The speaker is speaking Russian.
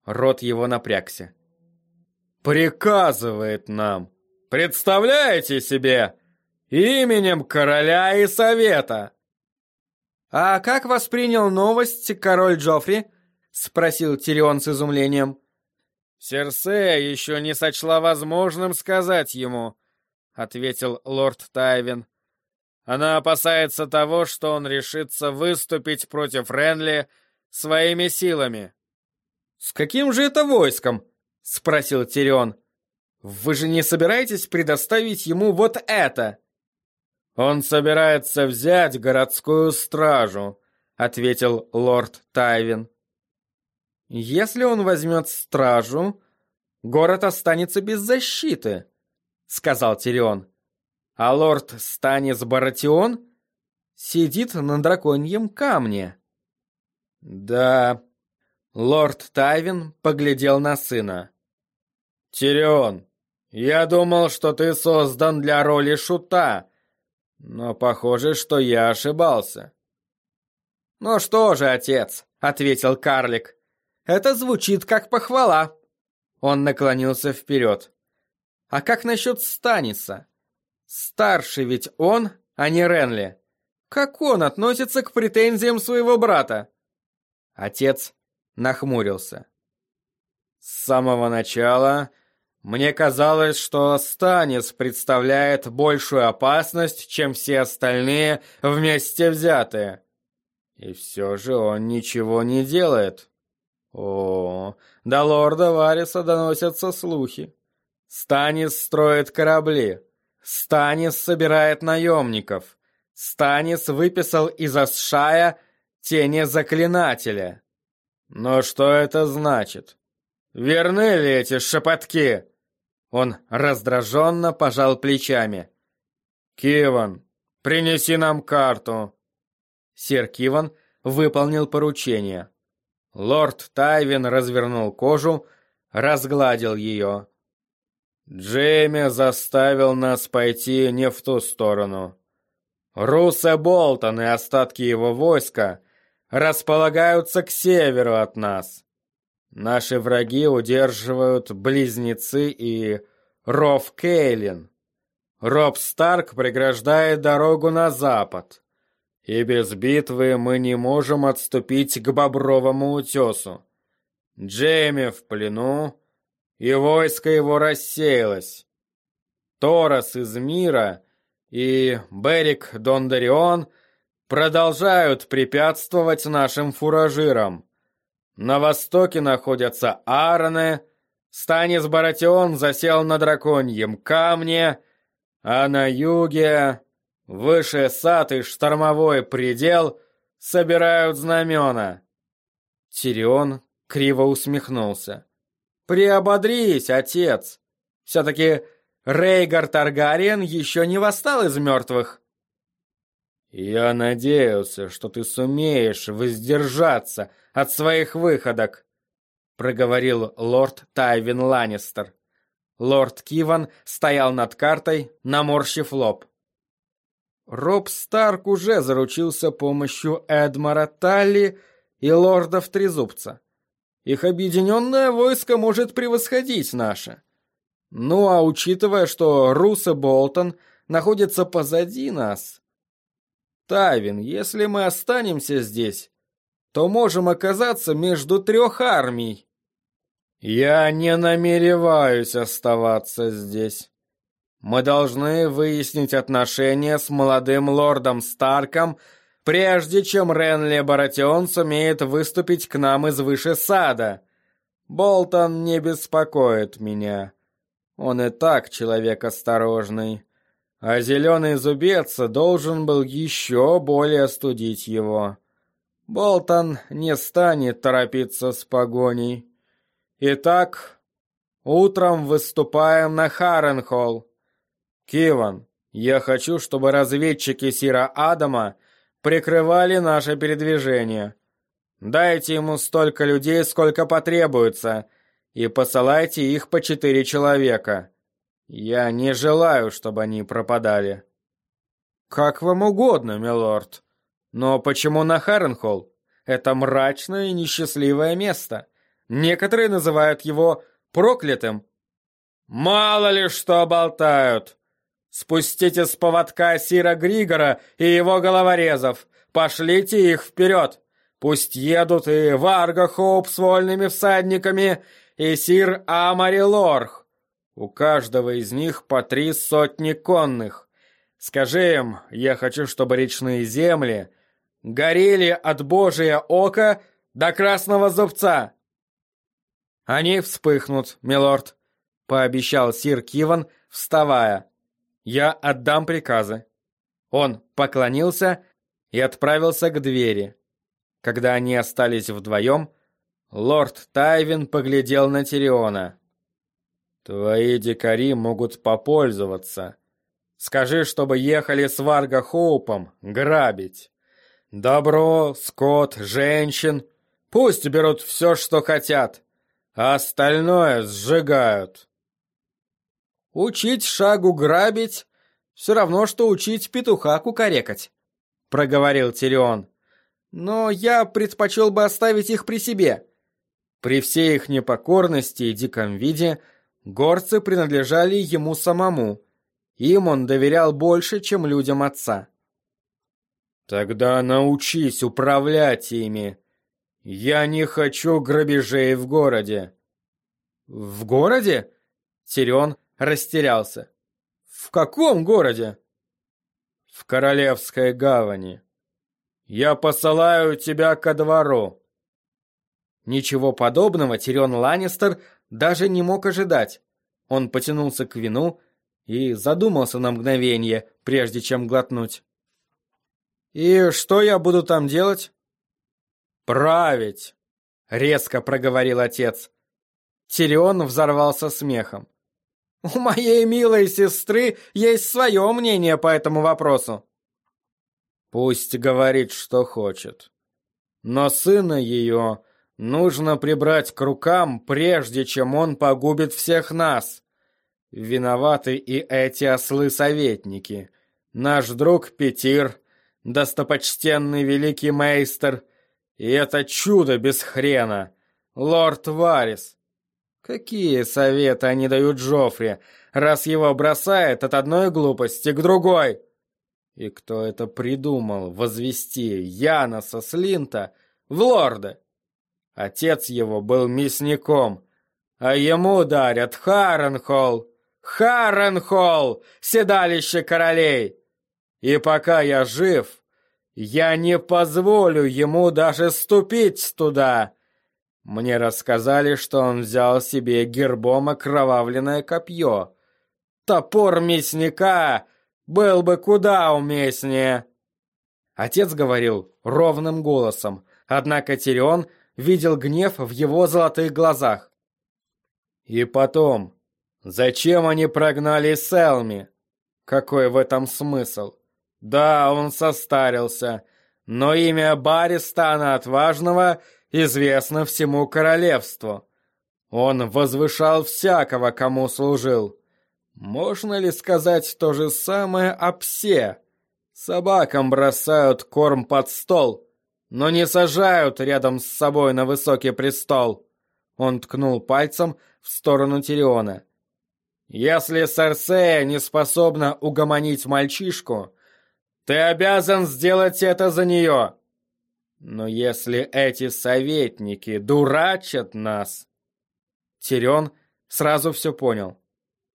Рот его напрягся. «Приказывает нам! Представляете себе? Именем короля и совета!» «А как воспринял новость король Джоффри?» — спросил Тирион с изумлением. «Серсея еще не сочла возможным сказать ему», — ответил лорд Тайвин. «Она опасается того, что он решится выступить против Ренли своими силами». «С каким же это войском?» — спросил Тирион. «Вы же не собираетесь предоставить ему вот это?» «Он собирается взять городскую стражу», — ответил лорд Тайвин. «Если он возьмет стражу, город останется без защиты», — сказал Тирион. «А лорд Станис Баратион сидит на драконьем камне». «Да», — лорд Тайвин поглядел на сына. «Тирион, я думал, что ты создан для роли шута, но похоже, что я ошибался». «Ну что же, отец», — ответил карлик, — «это звучит как похвала». Он наклонился вперед. «А как насчет Станиса? Старший ведь он, а не Ренли. Как он относится к претензиям своего брата?» Отец нахмурился. «С самого начала мне казалось, что Станис представляет большую опасность, чем все остальные вместе взятые. И все же он ничего не делает. О, до лорда Вариса доносятся слухи. Станис строит корабли. Станис собирает наемников. Станис выписал из Асшая тени заклинателя. Но что это значит? Верны ли эти шепотки?» Он раздраженно пожал плечами. «Киван, принеси нам карту». Сир Киван выполнил поручение. Лорд Тайвин развернул кожу, разгладил ее. «Джейми заставил нас пойти не в ту сторону. Русе Болтон и остатки его войска располагаются к северу от нас. Наши враги удерживают Близнецы и Ров Кейлин. Роб Старк преграждает дорогу на запад. И без битвы мы не можем отступить к Бобровому утесу. Джейми в плену, и войско его рассеялось. Торос из Мира и Берик Дондарион продолжают препятствовать нашим фуражирам. На востоке находятся Арне, Станис Баратион засел на драконьем камне, а на юге, выше сад и штормовой предел, собирают знамена. Тирион криво усмехнулся. «Приободрись, отец! Все-таки Рейгар Таргариен еще не восстал из мертвых». «Я надеялся, что ты сумеешь воздержаться от своих выходок», — проговорил лорд Тайвин Ланнистер. Лорд Киван стоял над картой, наморщив лоб. Роб Старк уже заручился помощью Эдмара Талли и лордов Трезубца. Их объединенное войско может превосходить наше. Ну а учитывая, что Русе Болтон находится позади нас... Тайвин, если мы останемся здесь, то можем оказаться между трех армий. Я не намереваюсь оставаться здесь. Мы должны выяснить отношения с молодым лордом Старком, прежде чем Ренли Баратион сумеет выступить к нам из выше сада. Болтон не беспокоит меня. Он и так человек осторожный. А зеленый зубец должен был еще более остудить его. Болтон не станет торопиться с погоней. Итак, утром выступаем на Харренхолл. Киван, я хочу, чтобы разведчики Сира Адама прикрывали наше передвижение. Дайте ему столько людей, сколько потребуется, и посылайте их по 4 человека. Я не желаю, чтобы они пропадали». «Как вам угодно, милорд. Но почему на Харренхолл? Это мрачное и несчастливое место. Некоторые называют его проклятым. Мало ли что болтают. Спустите с поводка сира Григора и его головорезов. Пошлите их вперед. Пусть едут и Варга Хоуп с вольными всадниками, и сир Амари Лорх. У каждого из них по 3 сотни конных. Скажи им, я хочу, чтобы речные земли горели от Божия ока до красного зубца. Они вспыхнут, милорд, пообещал сир Киван, вставая. Я отдам приказы. Он поклонился и отправился к двери. Когда они остались вдвоем, лорд Тайвин поглядел на Тириона. «Твои дикари могут попользоваться. Скажи, чтобы ехали с Варга Хоупом грабить. Добро, скот, женщин. Пусть берут все, что хотят, а остальное сжигают». «Учить шагу грабить — все равно, что учить петуха кукарекать», — проговорил Тирион. «Но я предпочел бы оставить их при себе». При всей их непокорности и диком виде горцы принадлежали ему самому. Им он доверял больше, чем людям отца. «Тогда научись управлять ими. Я не хочу грабежей в городе». «В городе?» Тирион растерялся. «В каком городе?» «В Королевской гавани. Я посылаю тебя ко двору». Ничего подобного Тирион Ланнистер даже не мог ожидать. Он потянулся к вину и задумался на мгновение, прежде чем глотнуть. «И что я буду там делать?» «Править», — резко проговорил отец. Тирион взорвался смехом. «У моей милой сестры есть свое мнение по этому вопросу». «Пусть говорит, что хочет. Но сына ее нужно прибрать к рукам, прежде чем он погубит всех нас. Виноваты и эти ослы-советники. Наш друг Петир, достопочтенный великий мейстер, и это чудо без хрена, лорд Варис. Какие советы они дают Джоффри, раз его бросает от одной глупости к другой? И кто это придумал возвести Яноса Слинта в лорда? Отец его был мясником, а ему дарят Харренхолл. Харренхолл, седалище королей. И пока я жив, я не позволю ему даже ступить туда. Мне рассказали, что он взял себе гербом окровавленное копье. Топор мясника был бы куда уместнее. Отец говорил ровным голосом, однако Тирион видел гнев в его золотых глазах. И потом, зачем они прогнали Селми? Какой в этом смысл? Да, он состарился, но имя Баристана Отважного известно всему королевству. Он возвышал всякого, кому служил. Можно ли сказать то же самое о псе? Собакам бросают корм под стол, но не сажают рядом с собой на высокий престол. Он ткнул пальцем в сторону Тириона. Если Серсея не способна угомонить мальчишку, ты обязан сделать это за нее. Но если эти советники дурачат нас... Тирион сразу все понял.